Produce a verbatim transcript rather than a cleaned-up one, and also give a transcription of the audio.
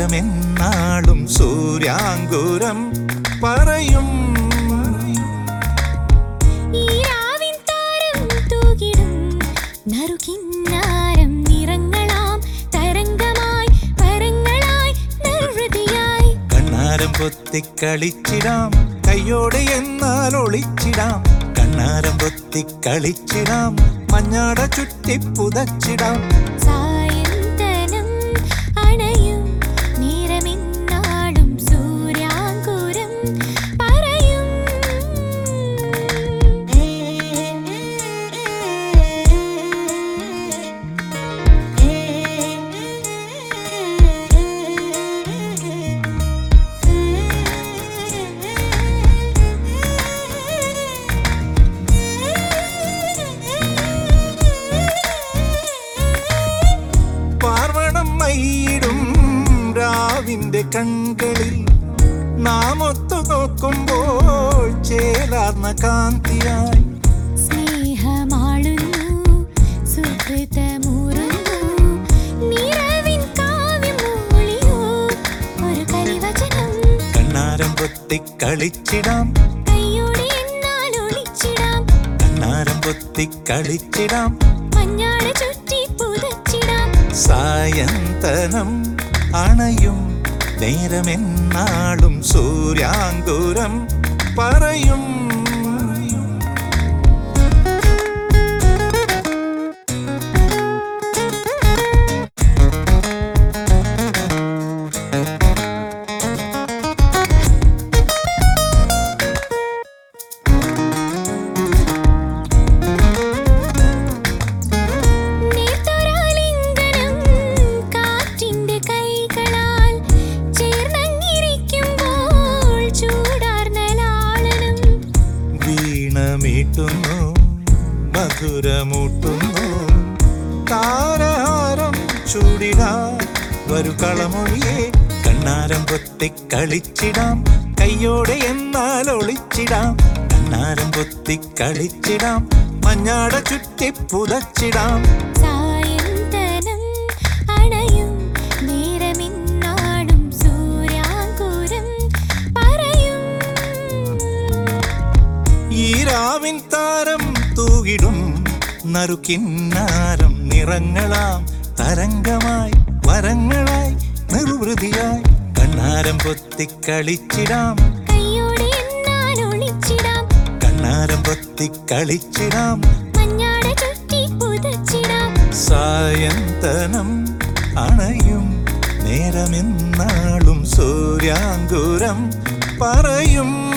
നേരമെന്നാളും സൂര്യാങ്കുരം പറയും. നറുകിന്നാരം നിറങ്ങളാം തരംഗമായി പരങ്ങളായി നിർവൃതിയായി കണ്ണാരം പൊത്തിക്കളിച്ചിടാം കയ്യോടെ എന്നാൽ ഒളിച്ചിടാം. കണ്ണാരം പൊത്തിക്കളിച്ചിടാം മഞ്ഞാട ചുറ്റി പുതച്ചിടാം. സായന്തനം അണയും നേരമെന്നാളും സൂര്യാങ്കുരം പറയും. രാവിന്റെ കൺകളിൽ നാം ഒത്തു നോക്കുമ്പോൾ ചേലാർന്ന കാന്തിയായി സ്നേഹമാളുന്നു സുഹൃതമൂറുന്നു നിറവിൻ കാവ്യമൂളിയോ ഒരു കളിവചനം. കണ്ണാരം പൊത്തിക്കളിച്ചിടാം കയ്യോടെ എന്നാൽ ഒളിച്ചിടാം. കണ്ണാരം പൊത്തിക്കളിച്ചിടാം മഞ്ഞാട ചുറ്റി പുതച്ചിടാം. സായന്തനം അണയും നേരമെന്നാളും സൂര്യാങ്കുരം പറയും. മീട്ടുന്നു മധുരമൂട്ടുന്നു താരഹാരം ചൂടിടാ വരു കളമൊഴിയേ. കണ്ണാരം പൊത്തിക്കളിച്ചിടാം കയ്യോടെ എന്നാൽ ഒളിച്ചിടാം. കണ്ണാരം പൊത്തിക്കളിച്ചിടാം മഞ്ഞാട ചുറ്റി പുതച്ചിടാം. സായന്തനം അണയും നേരമെന്നാളും സൂര്യാങ്കുരം പറയും. ഈ രാവിൻ താരം തൂകിടും നറുകിന്നാരം നിറങ്ങളാം തരംഗമായി വരങ്ങളായി നിർവൃതിയായി. കണ്ണാരം പൊത്തിക്കളിച്ചിടാം കയ്യോടെ എന്നാൽ ഒളിച്ചിടാം. കണ്ണാരം പൊത്തിക്കളിച്ചിടാം മഞ്ഞാട ചുറ്റി പുതച്ചിടാം. സായന്തനം അണയും നേരമെന്നാളും സൂര്യാങ്കുരം പറയും.